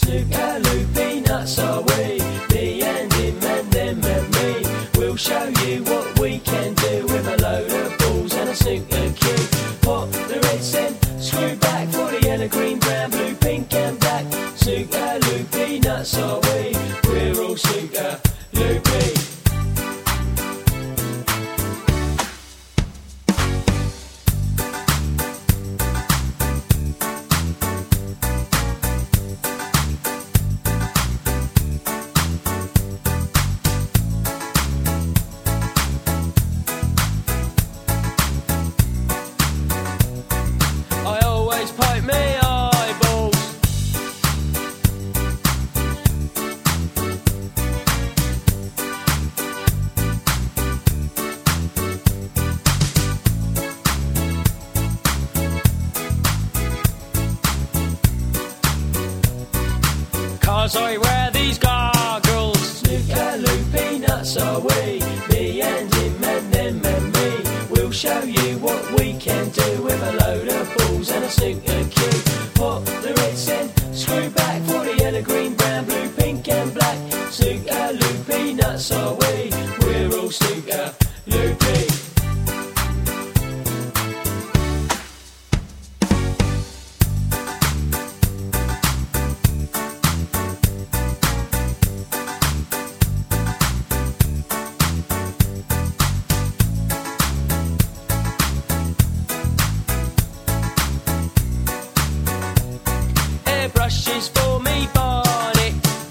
Snooker, loopy nuts are we. Me and him and them and me. We'll show you what we can do with a load of balls and a snooker cue. Pop the red cent, screw back for the yellow, green, brown, blue, pink and black. Snooker, loopy nuts are we. We're all snooker, loopy. Pipe me eyeballs. Cause I wear these goggles. Snooker, loopy nuts are we. Me and him and them and me. We'll show you what we can do with a load of balls and a snooker cue. Pop the red cent, screw back for the yellow, green, brown, blue, pink and black. Snooker, loopy nuts are we. We're all snooker, loopy. Brushes for me bonnet.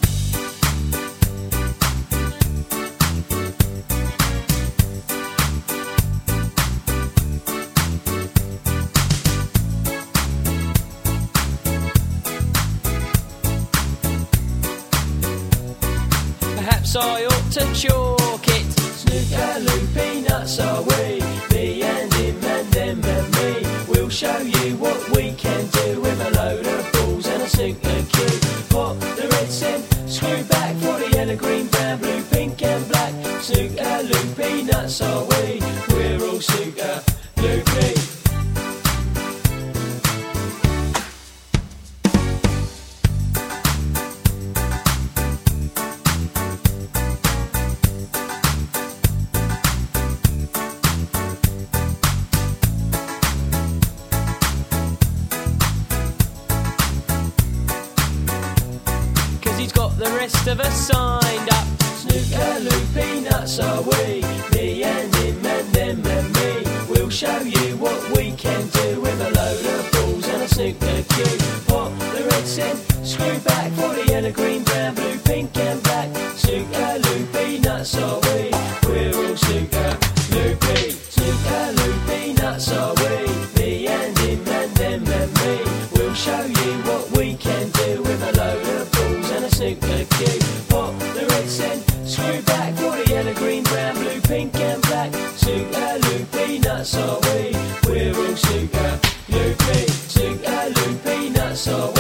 Perhaps I ought to chalk it. Snooker, loopy nuts are we. Me and him and them and me. We'll show you what we can do with a load of balls and a snooker cue. Pop the red cent, screw back for the yellow, green, brown, blue, pink and black. Snooker, loopy nuts are we. We're all snooker, loopy. He's got the rest of us signed up. Snooker, loopy nuts are we. Me and him and them and me. We'll show you what we can do with a load of balls and a snooker cue. Pop the red cent, screw back for the yellow, green, brown, blue, pink and black. Snooker, loopy nuts are we. We're all snooker, loopy. Snooker, loopy nuts are we. Me and him and them and me. We'll show you what we can do with a load of balls and a snooker cue. Pop the red cent, screw back for the yellow, green, brown, blue, pink and black. Snooker, loopy nuts are we. We're all snooker, loopy. Snooker, loopy nuts are we.